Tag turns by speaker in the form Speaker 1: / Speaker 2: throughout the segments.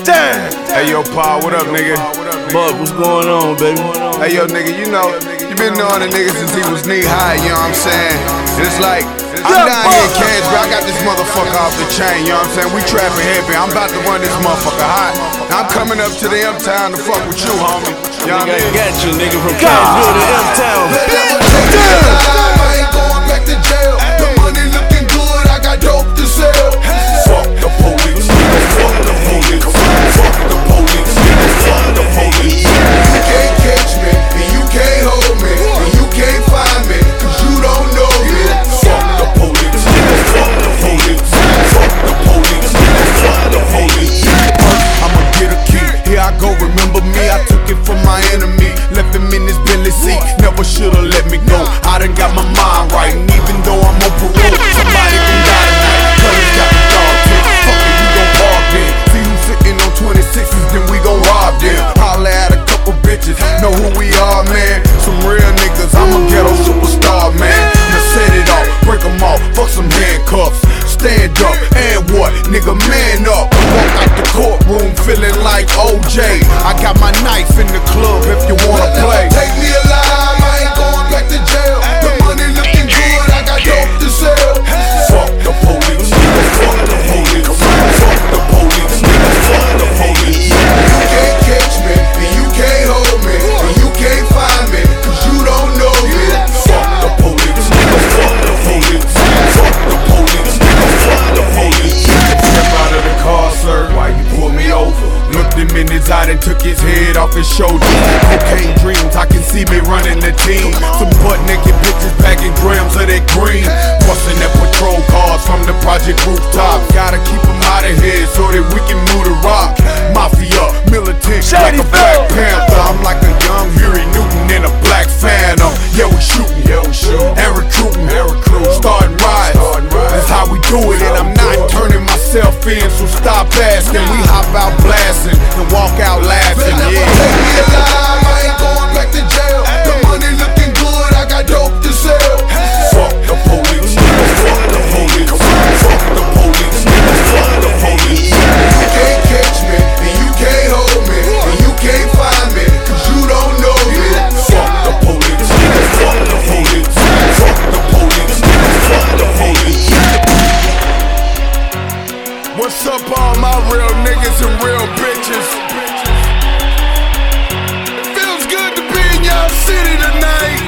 Speaker 1: Damn. Hey, yo, Pa, what up, nigga?
Speaker 2: Buck, what's going on, baby?
Speaker 1: Hey, yo, nigga, you know, you been knowing the nigga since he was knee high, you know what I'm saying? It's like, I'm down here in Kansas, I got this motherfucker off the chain, you know what I'm saying? We trapping heavy, I'm about to run this motherfucker hot. I'm coming up to the M-Town to fuck with you, homie. You know what I mean?
Speaker 2: Got you, nigga, from Kansas to M-Town.
Speaker 1: I ain't going back to jail. The money looking good, I got dope to sell. Fuck the police, fuck the police, fuck the police, fuck the police. You can't catch me, and you can't hold me, and you can't find me, cause you don't know me. Fuck the police, fuck the police, fuck the police, fuck the police. I'ma get a key, here I go, remember me, I took it from my enemy, left him in his Bentley seat, never should've let me go. I done got my mind right, and even though I'm on parole, somebody gon' die tonight. Colors got the dog tip, fuck it, we gon' park then. See who's sitting on 26s, then we gon' rob them. Holla at a couple bitches, know who we are, man. Some real niggas, I'm a ghetto superstar, man. Now set it off, break them off, fuck some handcuffs. Stand up, and what? Nigga, man up. Walk out the courtroom feeling like OJ. I got my knife in the club if you wanna play. Take me alive, I ain't going back to jail. The money looking good, I got dope to sell. Fuck the police, fuck the police, fuck the police, fuck the police. You can't catch me, and you can't hold me, and you can't find me, cause you don't know me. Fuck the police, fuck the police, fuck the police, fuck the police. Step out of the car, sir, why you pull me over? Looked him in his eye and took his head off his shoulder. Cocaine dreams, I can see me running the team. Some butt naked bitches bagging grams of that green. Busting that patrol cars from the project rooftop. Gotta keep them out of here so that we can move the rock. Mafia, militant, like a Black Panther. I'm like a young Huey Newton in a black Phantom. Yeah, we shooting, and recruiting, starting riots. That's how we do it, and I'm not turning myself in, so stop asking. We hop out blasting and walk out laughing, yeah. Take me alive, I ain't going back to jail. The money looking good, I got dope to sell. Fuck the police, fuck the police, fuck the police, fuck the police. You can't catch me, and you can't hold me, and you can't find me, cause you don't know me. Fuck the police, fuck the police, fuck the police, fuck the police. What's up, all my real niggas and real bitches? It feels good to be in y'all city tonight.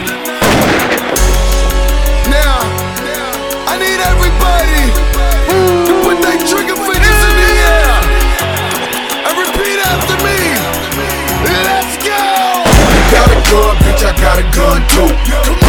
Speaker 1: Now, I need everybody to put their trigger fingers in the air and repeat after me. Let's go! You got a gun, bitch, I got a gun too. Come on.